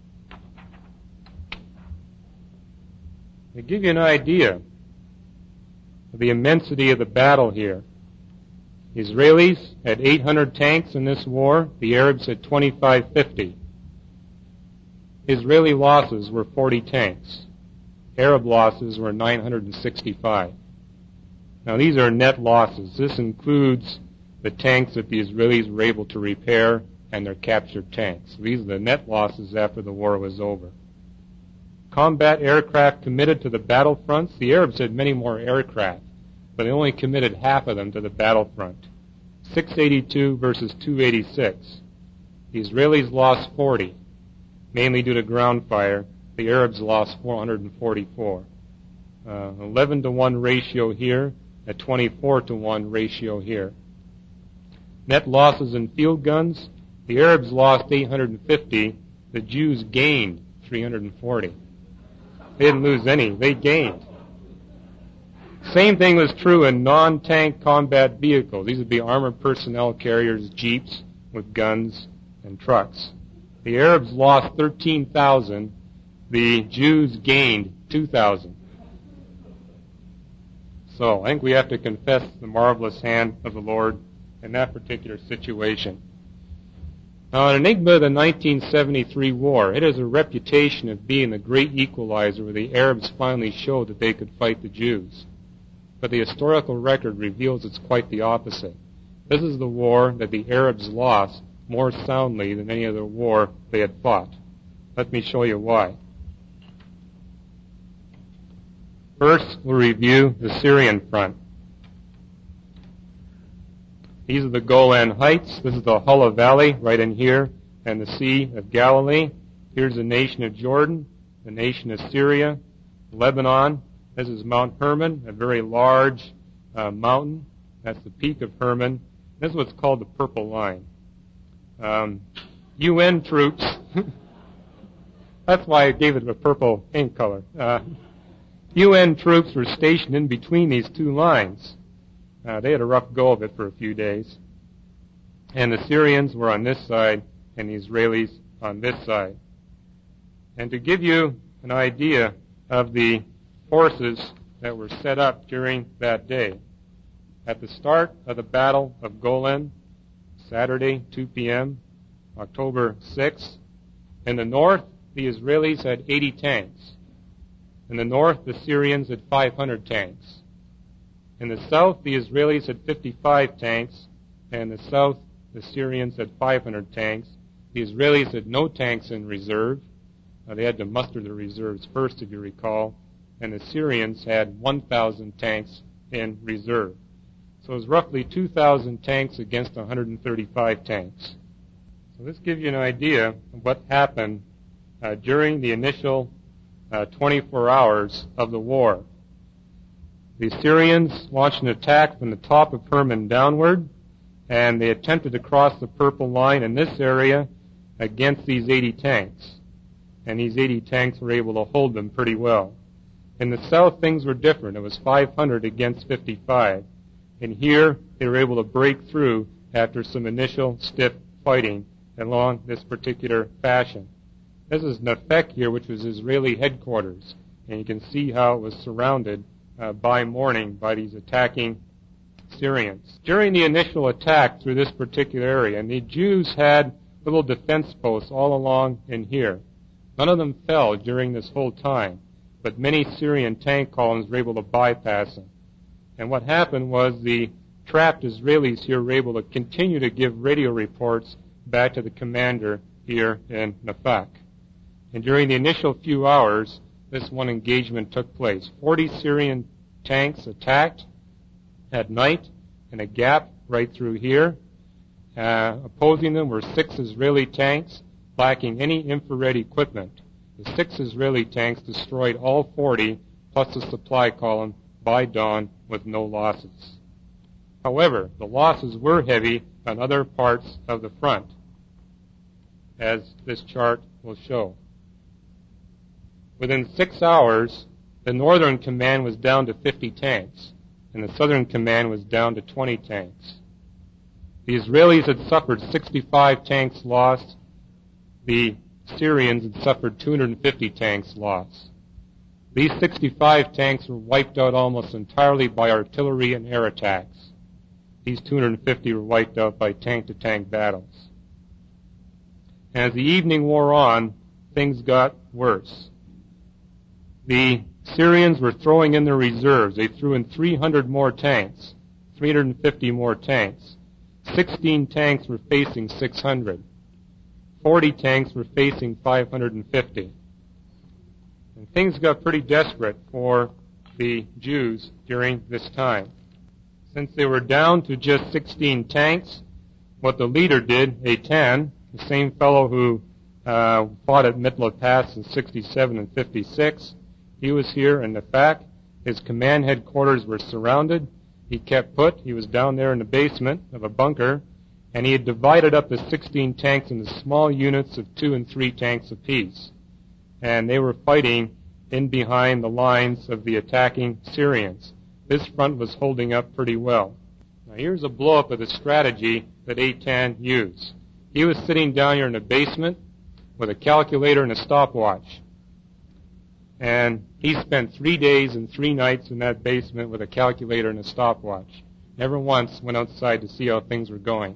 To give you an idea of the immensity of the battle here, Israelis had 800 tanks in this war. The Arabs had 2,550. Israeli losses were 40 tanks. Arab losses were 965. Now these are net losses. This includes the tanks that the Israelis were able to repair and their captured tanks. These are the net losses after the war was over. Combat aircraft committed to the battlefronts. The Arabs had many more aircraft, but they only committed half of them to the battlefront. 682 versus 286. The Israelis lost 40, mainly due to ground fire. The Arabs lost 444. 11-to-1 ratio here, a 24-to-1 ratio here. Net losses in field guns. The Arabs lost 850. The Jews gained 340. They didn't lose any. They gained. Same thing was true in non-tank combat vehicles. These would be armored personnel carriers, jeeps with guns and trucks. The Arabs lost 13,000. The Jews gained 2,000. So I think we have to confess the marvelous hand of the Lord in that particular situation. Now, an enigma of the 1973 war, it has a reputation of being the great equalizer where the Arabs finally showed that they could fight the Jews. But the historical record reveals it's quite the opposite. This is the war that the Arabs lost more soundly than any other war they had fought. Let me show you why. First, we'll review the Syrian front. These are the Golan Heights. This is the Hula Valley right in here, and the Sea of Galilee. Here's the nation of Jordan, the nation of Syria, Lebanon. This is Mount Hermon, a very large mountain. That's the peak of Hermon. This is what's called the Purple Line. UN troops. That's why I gave it a purple paint color. UN troops were stationed in between these two lines. They had a rough go of it for a few days. And the Syrians were on this side and the Israelis on this side. And to give you an idea of the forces that were set up during that day, at the start of the Battle of Golan, Saturday, 2 p.m., October 6th, in the north, the Israelis had 80 tanks. In the north, the Syrians had 500 tanks. In the south, the Israelis had 55 tanks, and in the south, the Syrians had 500 tanks. The Israelis had no tanks in reserve. They had to muster the reserves first, if you recall, and the Syrians had 1,000 tanks in reserve. So it was roughly 2,000 tanks against 135 tanks. So this gives you an idea of what happened during the initial 24 hours of the war. The Syrians launched an attack from the top of Hermon downward, and they attempted to cross the Purple Line in this area against these 80 tanks. And these 80 tanks were able to hold them pretty well. In the south, things were different. It was 500 against 55. And here, they were able to break through after some initial stiff fighting along this particular fashion. This is Nafek here, which was Israeli headquarters. And you can see how it was surrounded by morning by these attacking Syrians. During the initial attack through this particular area, and the Jews had little defense posts all along in here. None of them fell during this whole time, but many Syrian tank columns were able to bypass them. And what happened was the trapped Israelis here were able to continue to give radio reports back to the commander here in Nafak. And during the initial few hours, this one engagement took place. 40 Syrian tanks attacked at night in a gap right through here. Opposing them were 6 Israeli tanks lacking any infrared equipment. The 6 Israeli tanks destroyed all 40 plus the supply column by dawn with no losses. However, the losses were heavy on other parts of the front, as this chart will show. Within 6 hours, the Northern Command was down to 50 tanks, and the Southern Command was down to 20 tanks. The Israelis had suffered 65 tanks lost. The Syrians had suffered 250 tanks lost. These 65 tanks were wiped out almost entirely by artillery and air attacks. These 250 were wiped out by tank-to-tank battles. As the evening wore on, things got worse. The Syrians were throwing in their reserves. They threw in 300 more tanks, 350 more tanks. 16 tanks were facing 600. 40 tanks were facing 550. And things got pretty desperate for the Jews during this time. Since they were down to just 16 tanks, what the leader did, Eitan, the same fellow who fought at Mitla Pass in 67 and 56, he was here, and in fact, his command headquarters were surrounded. He kept put. He was down there in the basement of a bunker, and he had divided up the 16 tanks into small units of 2 and 3 tanks apiece. And they were fighting in behind the lines of the attacking Syrians. This front was holding up pretty well. Now here's a blow-up of the strategy that Eitan used. He was sitting down here in the basement with a calculator and a stopwatch. And he spent 3 days and 3 nights in that basement with a calculator and a stopwatch. Never once went outside to see how things were going.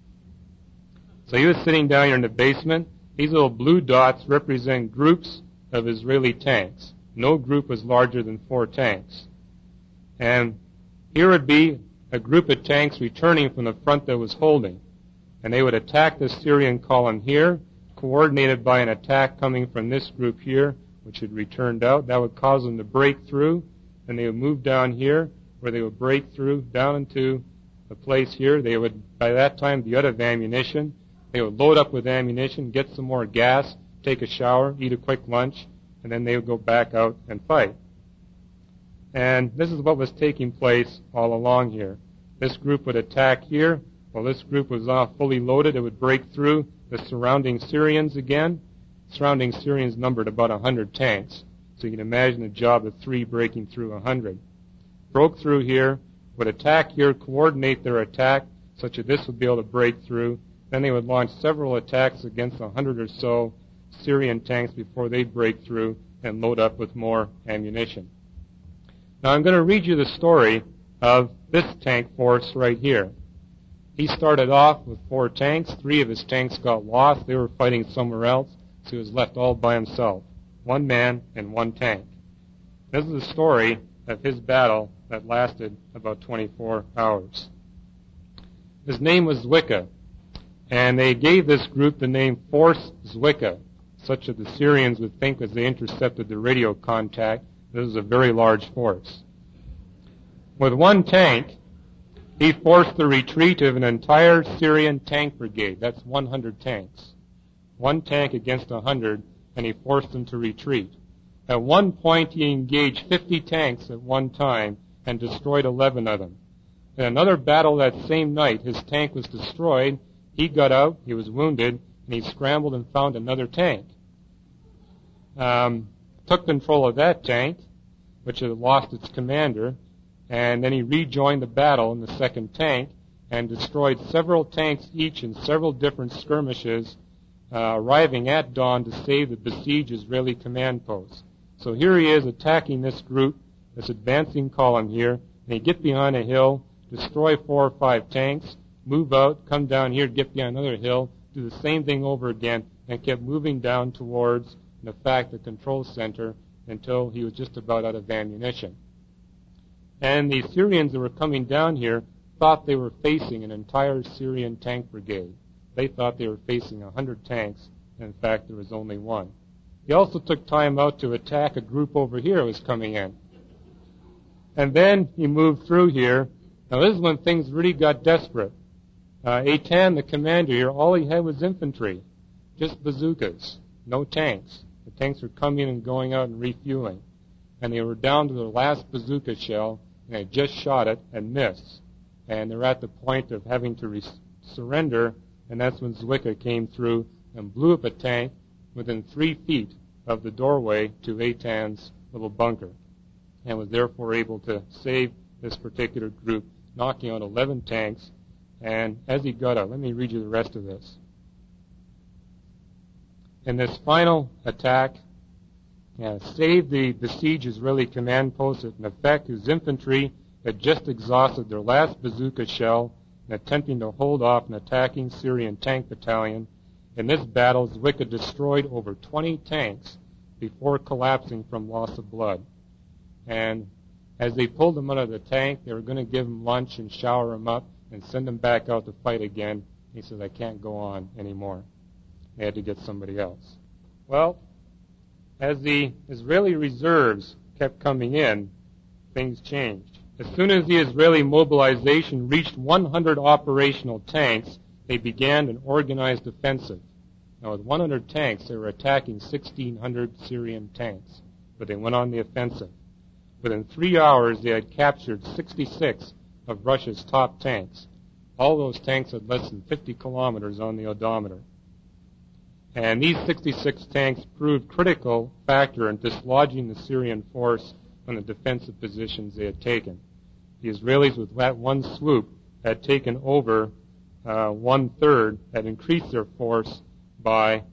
So he was sitting down here in the basement. These little blue dots represent groups of Israeli tanks. No group was larger than 4 tanks. And here would be a group of tanks returning from the front that was holding. And they would attack the Syrian column here, coordinated by an attack coming from this group here, which had returned out. That would cause them to break through, and they would move down here, where they would break through down into the place here. They would, by that time, be out of ammunition. They would load up with ammunition, get some more gas, take a shower, eat a quick lunch, and then they would go back out and fight. And this is what was taking place all along here. This group would attack here. While this group was fully loaded, it would break through the surrounding Syrians again. Surrounding Syrians numbered about 100 tanks. So you can imagine a job of 3 breaking through 100. Broke through here, would attack here, coordinate their attack such that this would be able to break through. Then they would launch several attacks against 100 or so Syrian tanks before they'd break through and load up with more ammunition. Now I'm going to read you the story of this tank force right here. He started off with 4 tanks. 3 of his tanks got lost. They were fighting somewhere else, so he was left all by himself. 1 man and 1 tank. This is the story of his battle that lasted about 24 hours. His name was Zwicka, and they gave this group the name Force Zwicka, such that the Syrians would think as they intercepted the radio contact, this was a very large force. With 1 tank, he forced the retreat of an entire Syrian tank brigade. That's 100 tanks. 1 tank against 100, and he forced them to retreat. At one point, he engaged 50 tanks at one time and destroyed 11 of them. In another battle that same night, his tank was destroyed. He got out, he was wounded, and he scrambled and found another tank. Took control of that tank, which had lost its commander, and then he rejoined the battle in the second tank and destroyed several tanks each in several different skirmishes, arriving at dawn to save the besieged Israeli command posts. So here he is attacking this group, this advancing column here, and he get behind a hill, destroy 4 or 5 tanks, move out, come down here, get behind another hill, do the same thing over again, and kept moving down towards, in fact, the control center until he was just about out of ammunition. And the Syrians that were coming down here thought they were facing an entire Syrian tank brigade. They thought they were facing 100 tanks, and in fact there was only 1. He also took time out to attack a group over here that was coming in. And then he moved through here. Now this is when things really got desperate. Eitan, the commander here, all he had was infantry, just bazookas, no tanks. The tanks were coming and going out and refueling. And they were down to the last bazooka shell, and they just shot it and missed. And they're at the point of having to surrender, and that's when Zwicka came through and blew up a tank within 3 feet of the doorway to Eitan's little bunker, and was therefore able to save this particular group, knocking out 11 tanks. And as he got out, let me read you the rest of this. In this final attack, saved the besieged Israeli command post at Nefek, whose infantry had just exhausted their last bazooka shell in attempting to hold off an attacking Syrian tank battalion. In this battle, Zwicka destroyed over 20 tanks before collapsing from loss of blood. And as they pulled him out of the tank, they were going to give him lunch and shower him up and send him back out to fight again. He said, I can't go on anymore. They had to get somebody else. Well, as the Israeli reserves kept coming in, things changed. As soon as the Israeli mobilization reached 100 operational tanks, they began an organized offensive. Now, with 100 tanks, they were attacking 1,600 Syrian tanks, but they went on the offensive. Within 3 hours, they had captured 66 of Russia's top tanks. All those tanks had less than 50 kilometers on the odometer. And these 66 tanks proved critical factor in dislodging the Syrian force from the defensive positions they had taken. The Israelis, with that one swoop, had taken over one-third, had increased their force by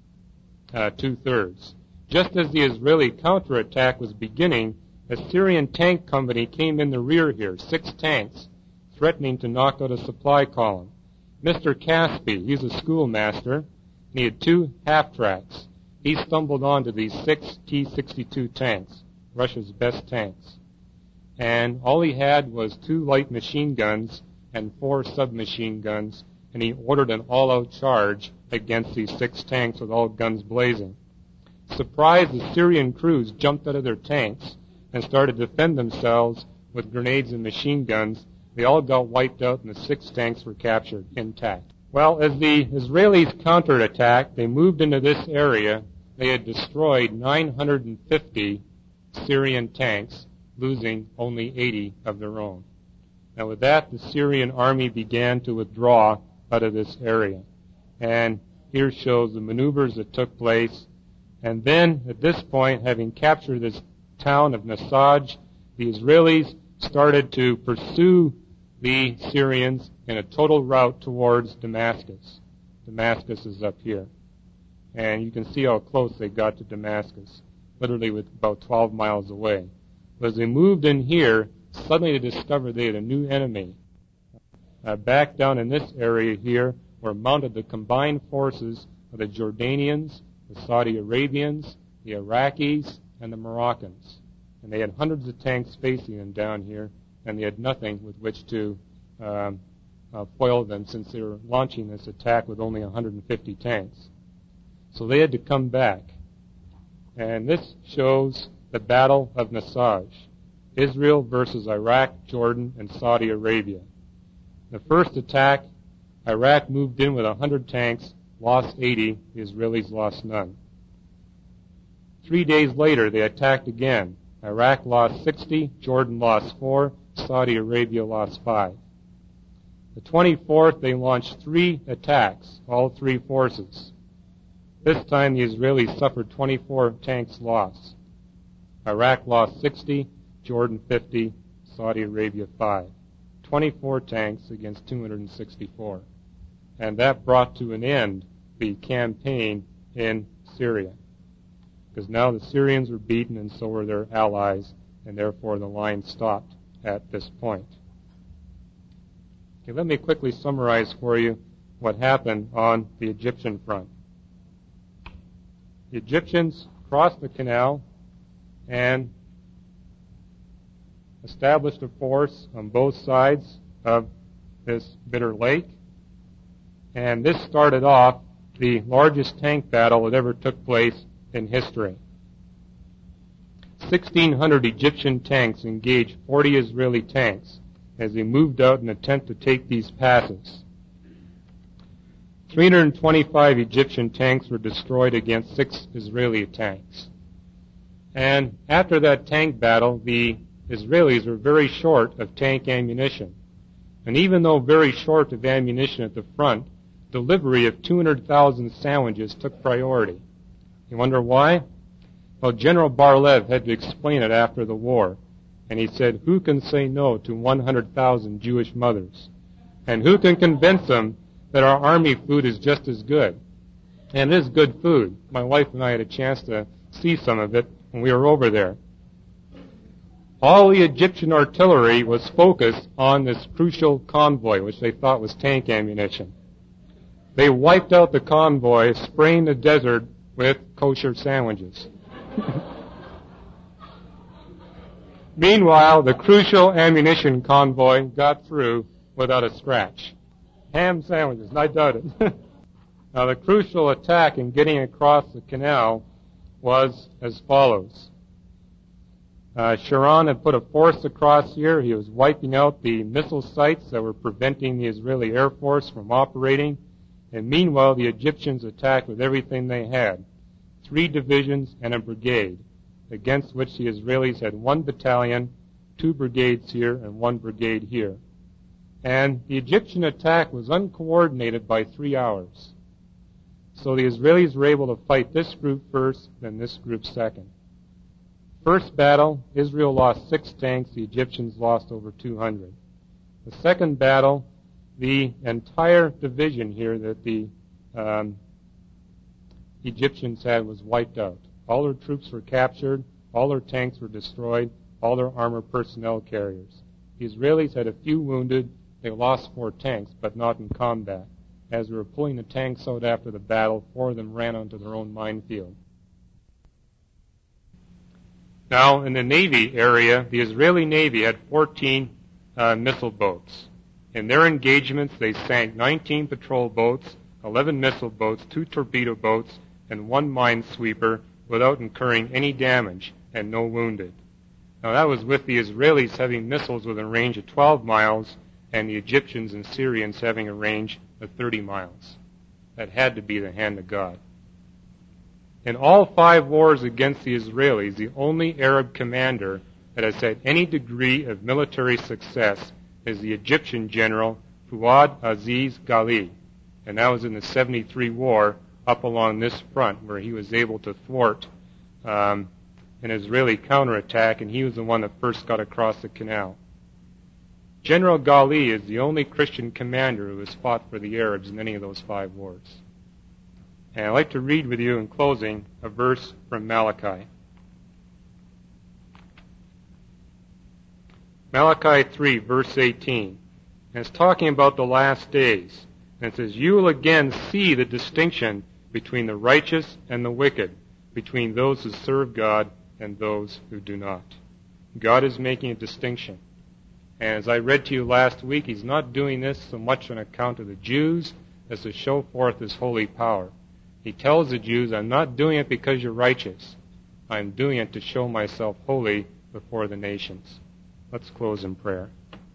two-thirds. Just as the Israeli counterattack was beginning, a Syrian tank company came in the rear here, 6 tanks, threatening to knock out a supply column. Mr. Caspi, he's a schoolmaster, and he had 2 half-tracks. He stumbled onto these 6 T-62 tanks, Russia's best tanks. And all he had was 2 light machine guns and 4 submachine guns, and he ordered an all-out charge against these 6 tanks with all guns blazing. Surprised, the Syrian crews jumped out of their tanks and started to defend themselves with grenades and machine guns. They all got wiped out, and the 6 tanks were captured intact. Well, as the Israelis counterattacked, they moved into this area. They had destroyed 950 Syrian tanks, losing only 80 of their own. Now, with that, the Syrian army began to withdraw out of this area. And here shows the maneuvers that took place. And then, at this point, having captured this town of Nasaj, the Israelis started to pursue the Syrians in a total route towards Damascus. Damascus is up here. And you can see how close they got to Damascus, literally with about 12 miles away. But as they moved in here, suddenly they discovered they had a new enemy. Back down in this area here were mounted the combined forces of the Jordanians, the Saudi Arabians, the Iraqis, and the Moroccans. And they had hundreds of tanks facing them down here, and they had nothing with which to foil them, since they were launching this attack with only 150 tanks. So they had to come back. And this shows the Battle of Nasaj, Israel versus Iraq, Jordan, and Saudi Arabia. The first attack, Iraq moved in with 100 tanks, lost 80, the Israelis lost none. 3 days later, they attacked again. Iraq lost 60, Jordan lost 4, Saudi Arabia lost 5. The 24th, they launched 3 attacks, all 3 forces. This time, the Israelis suffered 24 tanks lost. Iraq lost 60, Jordan 50, Saudi Arabia 5. 24 tanks against 264. And that brought to an end the campaign in Syria. Because now the Syrians were beaten, and so were their allies, and therefore the line stopped at this point. Okay, let me quickly summarize for you what happened on the Egyptian front. The Egyptians crossed the canal and established a force on both sides of this Bitter Lake. And this started off the largest tank battle that ever took place in history. 1,600 Egyptian tanks engaged 40 Israeli tanks as they moved out in an attempt to take these passes. 325 Egyptian tanks were destroyed against 6 Israeli tanks. And after that tank battle, the Israelis were very short of tank ammunition. And even though very short of ammunition at the front, delivery of 200,000 sandwiches took priority. You wonder why? Well, General Bar-Lev had to explain it after the war. And he said, who can say no to 100,000 Jewish mothers? And who can convince them that our army food is just as good? And it is good food. My wife and I had a chance to see some of it when we were over there. All the Egyptian artillery was focused on this crucial convoy, which they thought was tank ammunition. They wiped out the convoy, spraying the desert with kosher sandwiches. Meanwhile, the crucial ammunition convoy got through without a scratch. Ham sandwiches, I doubt it. Now, the crucial attack in getting across the canal was as follows. Sharon had put a force across here. He was wiping out the missile sites that were preventing the Israeli Air Force from operating. And meanwhile, the Egyptians attacked with everything they had, 3 divisions and a brigade, against which the Israelis had 1 battalion, 2 brigades here, and 1 brigade here. And the Egyptian attack was uncoordinated by 3 hours. So the Israelis were able to fight this group first, then this group second. First battle, Israel lost 6 tanks, the Egyptians lost over 200. The second battle, the entire division here that the Egyptians had was wiped out. All their troops were captured, all their tanks were destroyed, all their armored personnel carriers. The Israelis had a few wounded. They lost 4 tanks, but not in combat. As they were pulling the tanks out after the battle, 4 of them ran onto their own minefield. Now, in the Navy area, the Israeli Navy had 14 missile boats. In their engagements, they sank 19 patrol boats, 11 missile boats, 2 torpedo boats, and 1 minesweeper without incurring any damage and no wounded. Now, that was with the Israelis having missiles with a range of 12 miles and the Egyptians and Syrians having a range of 30 miles. That had to be the hand of God. In all 5 wars against the Israelis, the only Arab commander that has had any degree of military success is the Egyptian general Fuad Aziz Ghali. And that was in the 73 war up along this front where he was able to thwart an Israeli counterattack, and he was the one that first got across the canal. General Ghali is the only Christian commander who has fought for the Arabs in any of those 5 wars. And I'd like to read with you in closing a verse from Malachi. Malachi 3, verse 18. And it's talking about the last days. And it says, "You will again see the distinction between the righteous and the wicked, between those who serve God and those who do not." God is making a distinction. And as I read to you last week, He's not doing this so much on account of the Jews as to show forth His holy power. He tells the Jews, "I'm not doing it because you're righteous. I'm doing it to show myself holy before the nations." Let's close in prayer.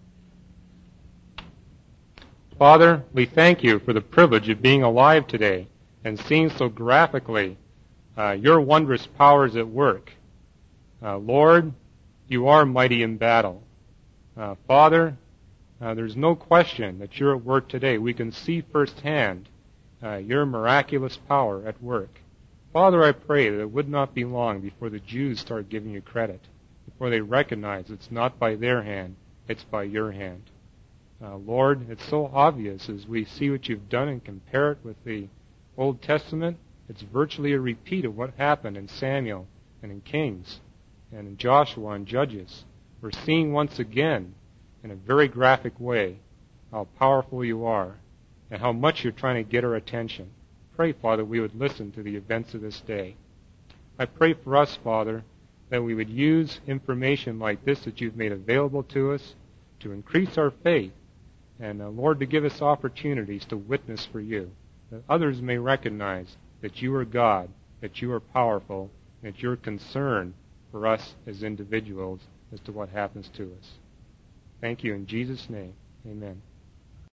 Father, we thank you for the privilege of being alive today and seeing so graphically your wondrous powers at work. Lord, you are mighty in battle. Father, there's no question that you're at work today. We can see firsthand your miraculous power at work. Father, I pray that it would not be long before the Jews start giving you credit, before they recognize it's not by their hand, it's by your hand. Lord, it's so obvious as we see what you've done and compare it with the Old Testament. It's virtually a repeat of what happened in Samuel and in Kings and in Joshua and Judges. We're seeing once again, in a very graphic way, how powerful you are and how much you're trying to get our attention. Pray, Father, we would listen to the events of this day. I pray for us, Father, that we would use information like this that you've made available to us to increase our faith and, Lord, to give us opportunities to witness for you, that others may recognize that you are God, that you are powerful, that you're concerned for us as individuals as to what happens to us. Thank you in Jesus' name. Amen.